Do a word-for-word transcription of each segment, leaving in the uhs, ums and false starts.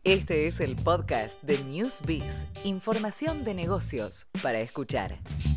Este es el podcast de Newsbiz, información de negocios para escuchar.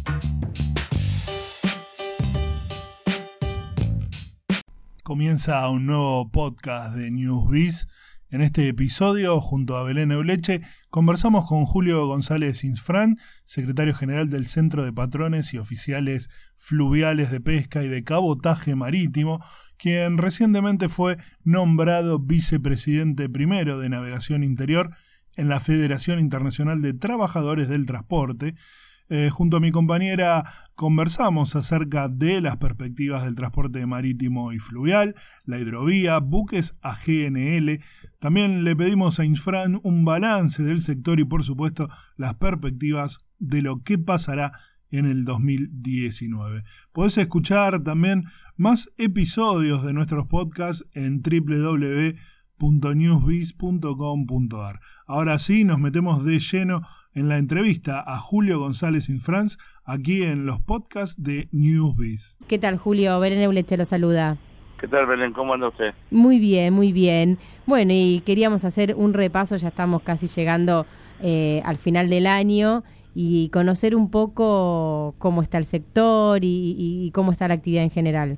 Comienza un nuevo podcast de Newsbiz. En este episodio, junto a Belén Euleche, conversamos con Julio González Infran, secretario general del Centro de Patrones y Oficiales Fluviales de Pesca y de Cabotaje Marítimo, quien recientemente fue nombrado vicepresidente primero de Navegación Interior en la Federación Internacional de Trabajadores del Transporte. Eh, junto a mi compañera conversamos acerca de las perspectivas del transporte marítimo y fluvial, la hidrovía, buques A G N L. También le pedimos a Infran un balance del sector y, por supuesto, las perspectivas de lo que pasará en el dos mil diecinueve. Podés escuchar también más episodios de nuestros podcasts en doble u doble u doble u punto newsbiz punto com punto a r. Ahora sí, nos metemos de lleno en la entrevista a Julio González Infran, aquí en los podcasts de Newsbiz. ¿Qué tal, Julio? Belén Euleche lo saluda. ¿Qué tal, Belén? ¿Cómo anda usted? Muy bien, muy bien. Bueno, y queríamos hacer un repaso, ya estamos casi llegando eh, al final del año, y conocer un poco cómo está el sector y, y, y cómo está la actividad en general.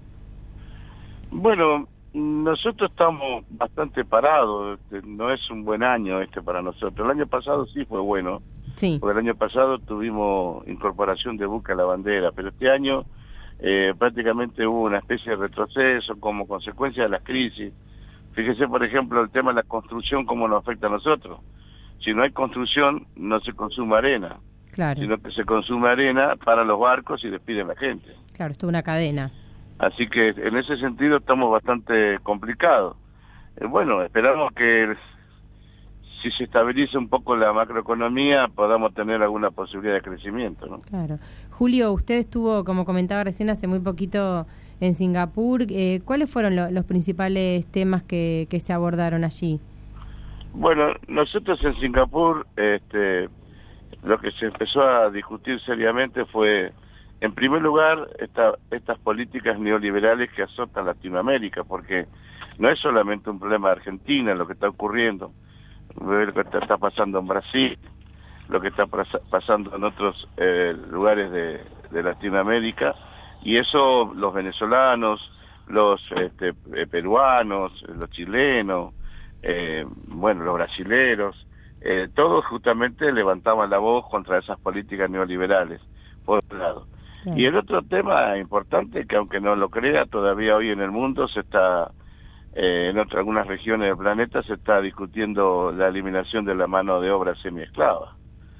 Bueno, nosotros estamos bastante parados, no es un buen año este para nosotros. El año pasado sí fue bueno, sí. Porque el año pasado tuvimos incorporación de buque a la bandera, pero este año eh, prácticamente hubo una especie de retroceso como consecuencia de las crisis. Fíjese, por ejemplo, el tema de la construcción, cómo nos afecta a nosotros. Si no hay construcción, no se consume arena, claro. Sino que se consume arena para los barcos y despiden a la gente. Claro, esto es una cadena. Así que en ese sentido estamos bastante complicados. Eh, bueno, esperamos que si se estabiliza un poco la macroeconomía podamos tener alguna posibilidad de crecimiento, ¿no? Claro. Julio, usted estuvo, como comentaba recién, hace muy poquito en Singapur. Eh, ¿Cuáles fueron lo, los principales temas que, que se abordaron allí? Bueno, nosotros en Singapur, este, lo que se empezó a discutir seriamente fue, en primer lugar, esta, estas políticas neoliberales que azotan Latinoamérica, porque no es solamente un problema de Argentina lo que está ocurriendo, lo que está pasando en Brasil, lo que está pasando en otros eh, lugares de, de Latinoamérica, y eso los venezolanos, los este, eh, peruanos, los chilenos, eh, bueno, los brasileros, eh, todos justamente levantaban la voz contra esas políticas neoliberales, por un lado. Y el otro tema importante, que aunque no lo crea, todavía hoy en el mundo se está, eh, en otras, algunas regiones del planeta, se está discutiendo la eliminación de la mano de obra semiesclava.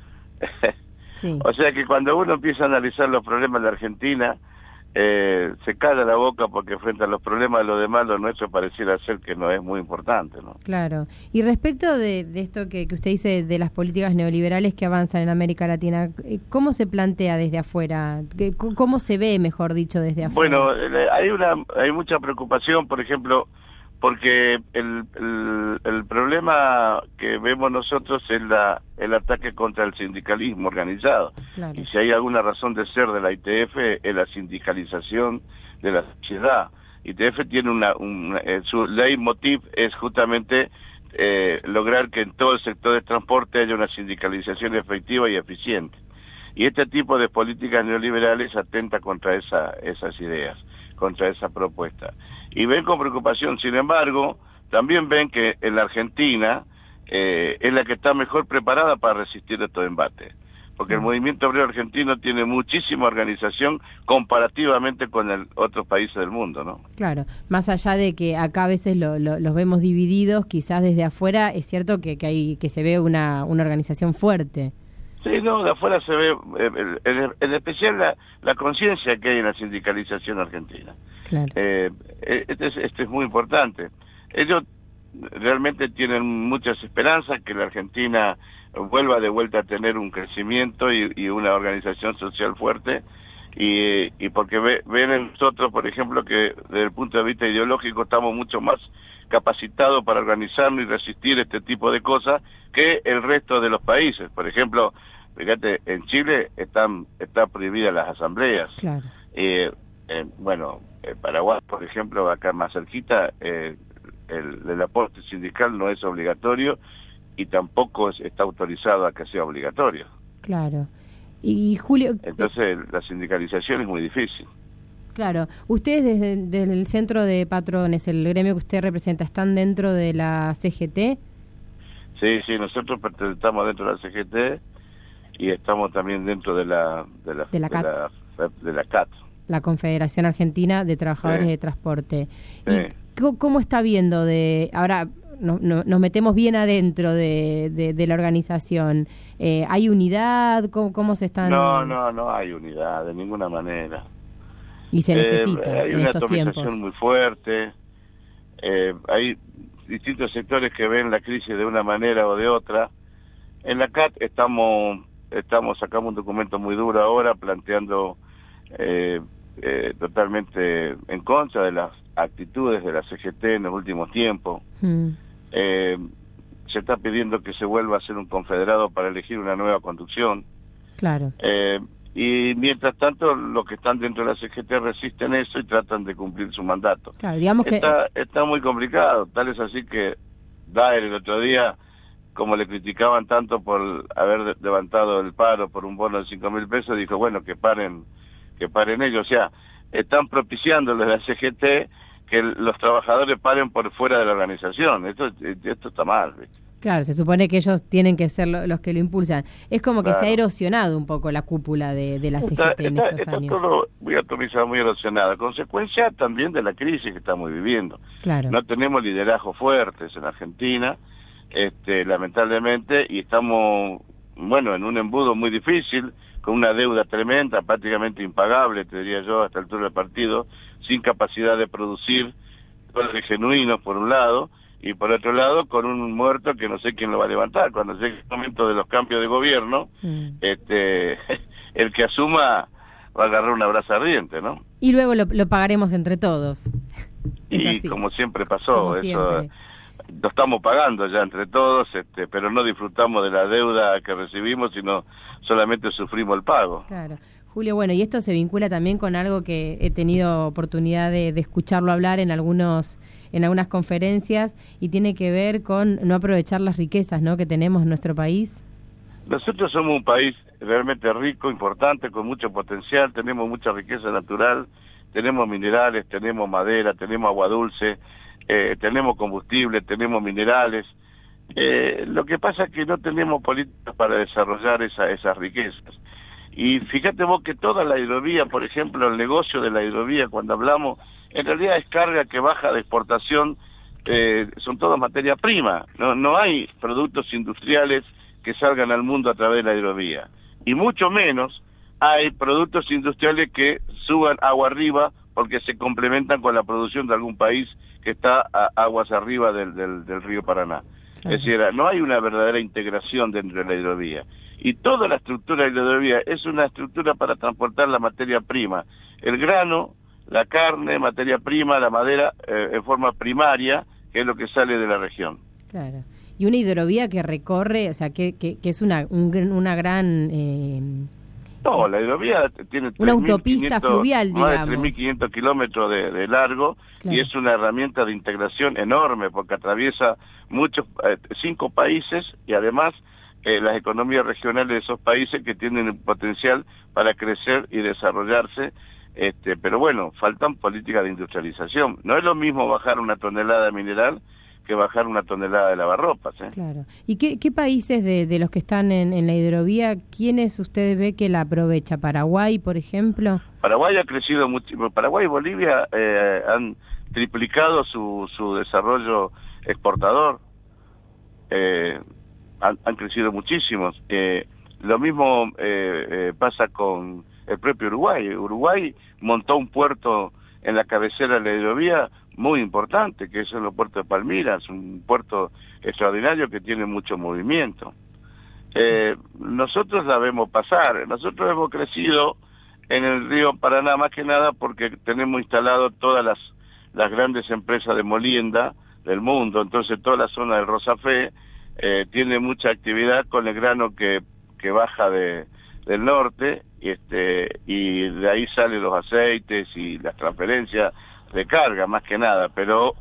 Sí. O sea que cuando uno empieza a analizar los problemas de Argentina, eh, se calla la boca porque frente a los problemas de los demás, lo nuestro pareciera ser que no es muy importante, ¿no? Claro. Y respecto de, de esto que, que usted dice de las políticas neoliberales que avanzan en América Latina, ¿cómo se plantea desde afuera? ¿Cómo se ve, mejor dicho, desde afuera? Bueno, hay una hay mucha preocupación, por ejemplo, porque el, el, el problema que vemos nosotros es la, el ataque contra el sindicalismo organizado. Claro. Y si hay alguna razón de ser de la I T F, es la sindicalización de la sociedad. I T F tiene una, una eh, su leitmotiv es justamente eh, lograr que en todo el sector de transporte haya una sindicalización efectiva y eficiente. Y este tipo de políticas neoliberales atenta contra esa, esas ideas, contra esa propuesta. Y ven con preocupación, sin embargo, también ven que en la Argentina eh, es la que está mejor preparada para resistir estos embates, porque el movimiento obrero argentino tiene muchísima organización comparativamente con el, otros países del mundo, ¿no? Claro, más allá de que acá a veces lo, lo, los vemos divididos, quizás desde afuera es cierto que, que, hay, que se ve una, una organización fuerte. Sí, no, de afuera se ve, eh, en, en especial la, la conciencia que hay en la sindicalización argentina. Claro. Eh, este, es, este es muy importante. Ellos realmente tienen muchas esperanzas que la Argentina vuelva de vuelta a tener un crecimiento y, y una organización social fuerte, y, y porque ve, ven en nosotros, por ejemplo, que desde el punto de vista ideológico estamos mucho más capacitados para organizarnos y resistir este tipo de cosas que el resto de los países. Por ejemplo, fíjate, en Chile están están prohibidas las asambleas. Claro. Eh, eh, bueno, en Paraguay, por ejemplo, acá más cerquita, eh, el, el aporte sindical no es obligatorio, y tampoco es, está autorizado a que sea obligatorio. Claro. Y Julio... Entonces la sindicalización es muy difícil. Claro. Ustedes desde, desde el Centro de Patrones, el gremio que usted representa, ¿están dentro de la C G T? Sí, sí, nosotros estamos dentro de la C G T y estamos también dentro de la de la, de la, de la, de la C A T. La Confederación Argentina de Trabajadores sí. de Transporte. Sí. ¿Y cómo, cómo está viendo de... Ahora no, no, nos metemos bien adentro de, de, de la organización. Eh, ¿Hay unidad? ¿Cómo, ¿Cómo se están...? No, no, no hay unidad, de ninguna manera. Y se necesita eh, hay en una estos atomización tiempos. muy fuerte. Eh, hay distintos sectores que ven la crisis de una manera o de otra. En la C A T estamos, estamos sacamos un documento muy duro ahora planteando eh, eh, totalmente en contra de las actitudes de la C G T en los últimos tiempos. Mm. Eh, se está pidiendo que se vuelva a hacer un confederado para elegir una nueva conducción. Claro. Eh, y mientras tanto los que están dentro de la C G T resisten eso y tratan de cumplir su mandato. Claro, digamos está, que... está muy complicado, tal es así que Daer el otro día, como le criticaban tanto por haber levantado el paro por un bono de cinco mil pesos, dijo, bueno, que paren que paren ellos. O sea, están propiciando desde la C G T que los trabajadores paren por fuera de la organización. Esto esto está mal, ¿viste? Claro, se supone que ellos tienen que ser lo, los que lo impulsan. Es como que claro. Se ha erosionado un poco la cúpula de, de la C G T está, en está, estos está años. Está todo muy atomizado, muy erosionado. Consecuencia también de la crisis que estamos viviendo. Claro. No tenemos liderazgos fuertes en Argentina, este, lamentablemente, y estamos, bueno, en un embudo muy difícil, con una deuda tremenda, prácticamente impagable, te diría yo, hasta el altura del partido, sin capacidad de producir dólares genuinos, por un lado, y por otro lado con un muerto que no sé quién lo va a levantar. Cuando llegue el momento de los cambios de gobierno, mm. este el que asuma va a agarrar una brasa ardiente, ¿no? Y luego lo, lo pagaremos entre todos. Es y así. Como siempre pasó, como eso siempre. Lo estamos pagando ya entre todos, este pero no disfrutamos de la deuda que recibimos, sino solamente sufrimos el pago. Claro. Julio, bueno, y esto se vincula también con algo que he tenido oportunidad de, de escucharlo hablar en algunos en algunas conferencias, y tiene que ver con no aprovechar las riquezas, ¿no?, que tenemos en nuestro país. Nosotros somos un país realmente rico, importante, con mucho potencial, tenemos mucha riqueza natural, tenemos minerales, tenemos madera, tenemos agua dulce, eh, tenemos combustible, tenemos minerales. Eh, lo que pasa es que no tenemos políticas para desarrollar esa, esas riquezas. Y fíjate vos que toda la hidrovía, por ejemplo, el negocio de la hidrovía, cuando hablamos, en realidad es carga que baja de exportación, eh, son todas materia prima, no, no hay productos industriales que salgan al mundo a través de la hidrovía, y mucho menos hay productos industriales que suban agua arriba porque se complementan con la producción de algún país que está a aguas arriba del, del, del río Paraná. Es decir, no hay una verdadera integración dentro de la hidrovía. Y toda la estructura de la hidrovía es una estructura para transportar la materia prima, el grano, la carne, materia prima, la madera, eh, en forma primaria, que es lo que sale de la región. Claro. Y una hidrovía que recorre, o sea, que, que, que es una, un, una gran... Eh... No, la hidrovía tiene una autopista fluvial, digamos. Más de tres mil quinientos kilómetros de, de largo, claro. Y es una herramienta de integración enorme porque atraviesa muchos, eh, cinco países, y además eh, las economías regionales de esos países que tienen el potencial para crecer y desarrollarse. Este, pero bueno, faltan políticas de industrialización. No es lo mismo bajar una tonelada de mineral que bajar una tonelada de lavarropas, ¿eh? Claro. ¿Y qué, qué países de, de los que están en, en la hidrovía, quiénes ustedes ve que la aprovecha? ¿Paraguay, por ejemplo? Paraguay ha crecido mucho. Paraguay y Bolivia eh, han triplicado su, su desarrollo exportador. Eh, han, han crecido muchísimo. Eh, lo mismo eh, eh, pasa con el propio Uruguay. Uruguay montó un puerto en la cabecera de la hidrovía muy importante, que es el puerto de Palmiras, un puerto extraordinario que tiene mucho movimiento. Eh, nosotros la vemos pasar, nosotros hemos crecido en el río Paraná más que nada porque tenemos instalado todas las, las grandes empresas de molienda del mundo, entonces toda la zona del Rosafé eh, tiene mucha actividad con el grano que, que baja de del norte, y este y de ahí salen los aceites y las transferencias de carga más que nada, pero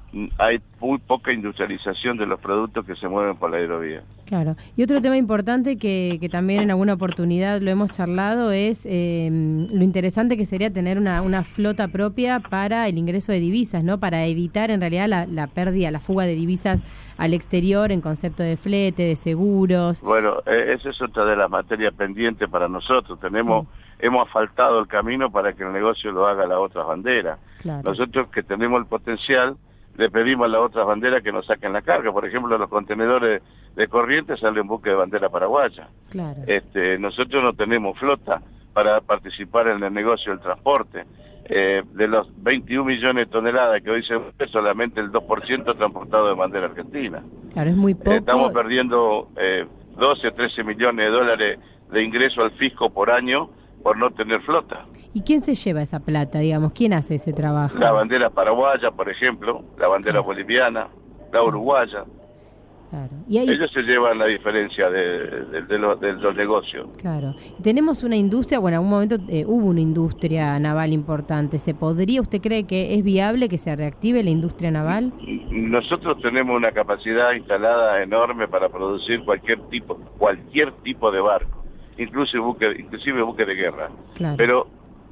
hay muy poca industrialización de los productos que se mueven por la hidrovía. Claro. Y otro tema importante que, que también en alguna oportunidad lo hemos charlado es eh, lo interesante que sería tener una, una flota propia para el ingreso de divisas, ¿no? Para evitar en realidad la, la pérdida, la fuga de divisas al exterior en concepto de flete, de seguros. Bueno, eh, esa es otra de las materias pendientes para nosotros. Tenemos, sí. Hemos asfaltado el camino para que el negocio lo haga la otra bandera. Claro. Nosotros que tenemos el potencial, le pedimos a las otras banderas que nos saquen la carga. Por ejemplo, los contenedores de Corrientes salen en busca de bandera paraguaya. Claro. Este, nosotros no tenemos flota para participar en el negocio del transporte. Eh, de los veintiún millones de toneladas que hoy se mueve, solamente el dos por ciento transportado de bandera argentina. Claro, es muy poco. Eh, estamos perdiendo eh, doce, trece millones de dólares de ingreso al fisco por año por no tener flota. ¿Y quién se lleva esa plata, digamos? ¿Quién hace ese trabajo? La bandera paraguaya, por ejemplo, la bandera claro. boliviana, la uruguaya. Claro. ¿Y ahí... Ellos se llevan la diferencia de, de, de, los, de los negocios. Claro. Y tenemos una industria, bueno, en algún momento eh, hubo una industria naval importante. ¿Se podría, usted cree que es viable que se reactive la industria naval? Nosotros tenemos una capacidad instalada enorme para producir cualquier tipo, cualquier tipo de barco. Inclusive buque, inclusive buque de guerra. Claro. Pero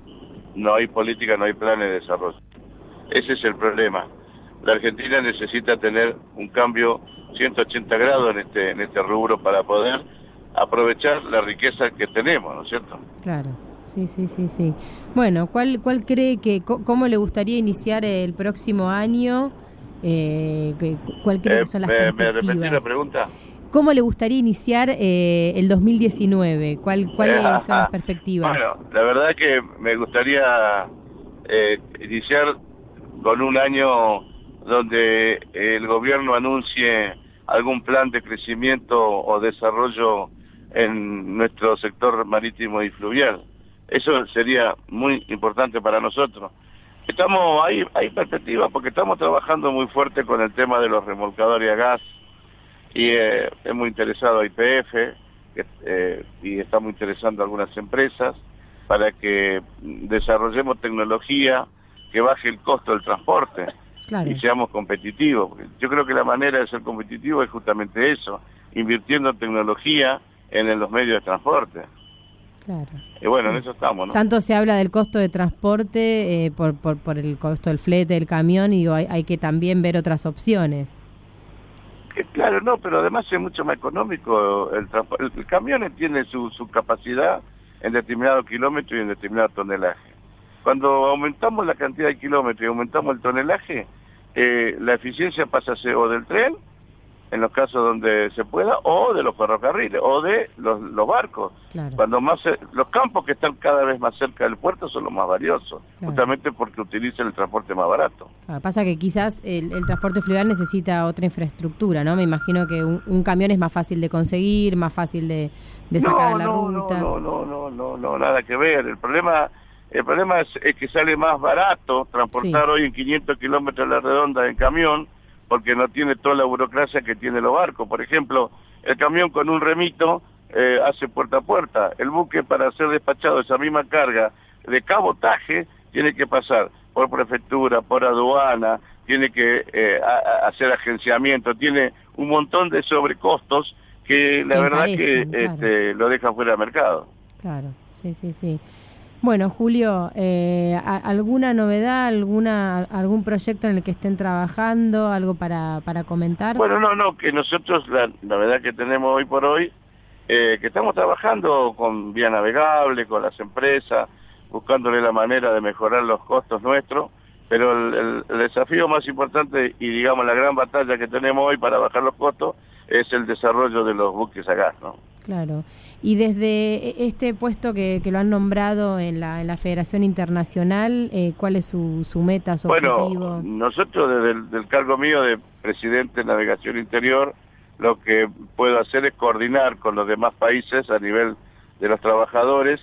no hay política, no hay planes de desarrollo. Ese es el problema. La Argentina necesita tener un cambio ciento ochenta grados en este en este rubro para poder aprovechar la riqueza que tenemos, ¿no es cierto? Claro, sí, sí, sí, sí. Bueno, ¿cuál cuál cree que, cómo le gustaría iniciar el próximo año? Eh, ¿Cuál cree que son las eh, perspectivas? ¿Me repetí la pregunta? ¿Cómo le gustaría iniciar eh, el dos mil diecinueve? ¿Cuál, ¿Cuáles eh, son las perspectivas? Bueno, la verdad que me gustaría eh, iniciar con un año donde el gobierno anuncie algún plan de crecimiento o desarrollo en nuestro sector marítimo y fluvial. Eso sería muy importante para nosotros. Estamos hay, hay perspectivas porque estamos trabajando muy fuerte con el tema de los remolcadores a gas, y eh, es muy interesado a Y P F que, eh, y estamos interesando a algunas empresas para que desarrollemos tecnología que baje el costo del transporte. Claro. Y seamos competitivos. Yo creo que la manera de ser competitivo es justamente eso, invirtiendo en tecnología en los medios de transporte. Claro. Y bueno, sí. en eso estamos, ¿no? Tanto se habla del costo de transporte eh, por, por por el costo del flete, del camión, y digo, hay, hay que también ver otras opciones. Que, claro, no, pero además es mucho más económico. El, el, el camión tiene su, su capacidad en determinado kilómetro y en determinado tonelaje. Cuando aumentamos la cantidad de kilómetros y aumentamos el tonelaje, eh, la eficiencia pasa a ser o del tren, en los casos donde se pueda, o de los ferrocarriles, o de los, los barcos. Claro. Cuando más se, los campos que están cada vez más cerca del puerto son los más valiosos, claro. justamente porque utilizan el transporte más barato. Claro, pasa que quizás el, el transporte fluvial necesita otra infraestructura, ¿no? Me imagino que un, un camión es más fácil de conseguir, más fácil de, de sacar no, a la no, ruta. No, no, no, no, no, nada que ver. El problema... El problema es, es que sale más barato transportar sí. hoy en quinientos kilómetros de la redonda en camión, porque no tiene toda la burocracia que tiene los barcos. Por ejemplo, el camión con un remito eh, hace puerta a puerta. El buque, para ser despachado esa misma carga de cabotaje, tiene que pasar por prefectura, por aduana, tiene que eh, a, a hacer agenciamiento, tiene un montón de sobrecostos que la verdad que claro. este, lo dejan fuera del mercado. Claro, sí, sí, sí. Bueno, Julio, eh, ¿alguna novedad, alguna algún proyecto en el que estén trabajando, algo para, para comentar? Bueno, no, no, que nosotros la novedad que tenemos hoy por hoy, eh, que estamos trabajando con vía navegable, con las empresas, buscándole la manera de mejorar los costos nuestros, pero el, el, el desafío más importante y digamos la gran batalla que tenemos hoy para bajar los costos es el desarrollo de los buques a gas, ¿no? Claro. Y desde este puesto que, que lo han nombrado en la, en la Federación Internacional, eh, ¿cuál es su, su meta, su bueno, objetivo? Bueno, nosotros desde el del cargo mío de presidente de Navegación Interior, lo que puedo hacer es coordinar con los demás países a nivel de los trabajadores,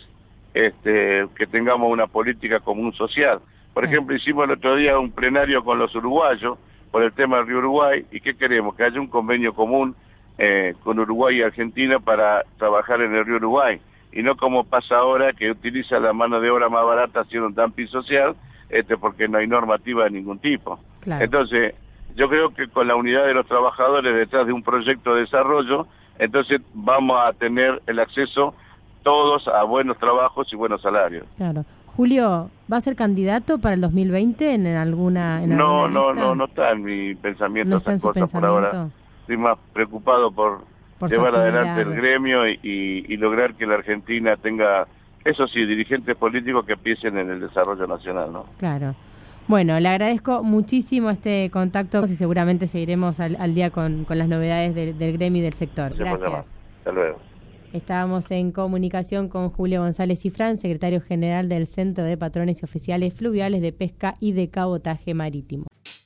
este, que tengamos una política común social. Por claro. ejemplo, hicimos el otro día un plenario con los uruguayos por el tema del río Uruguay, y ¿qué queremos? Que haya un convenio común Eh, con Uruguay y Argentina para trabajar en el río Uruguay, y no como pasa ahora, que utiliza la mano de obra más barata haciendo un dumping social, este porque no hay normativa de ningún tipo. Claro. Entonces, yo creo que con la unidad de los trabajadores detrás de un proyecto de desarrollo, entonces vamos a tener el acceso todos a buenos trabajos y buenos salarios. Claro. Julio, ¿va a ser candidato para el dos mil veinte en alguna en No, alguna no, lista? no, no está en mi pensamiento ¿No está esas en su cosas por pensamiento? ahora. Estoy más preocupado por, Por su llevar actividad. adelante el gremio y, y, y lograr que la Argentina tenga, eso sí, dirigentes políticos que piensen en el desarrollo nacional, ¿no? Claro. Bueno, le agradezco muchísimo este contacto y seguramente seguiremos al, al día con, con las novedades del, del gremio y del sector. Gracias. Gracias. Hasta luego. Estábamos en comunicación con Julio González Cifrán, secretario general del Centro de Patrones y Oficiales Fluviales de Pesca y de Cabotaje Marítimo.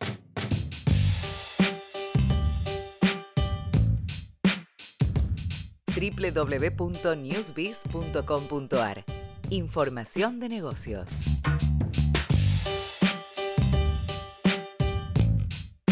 doble u doble u doble u punto newsbiz punto com punto a r. Información de negocios.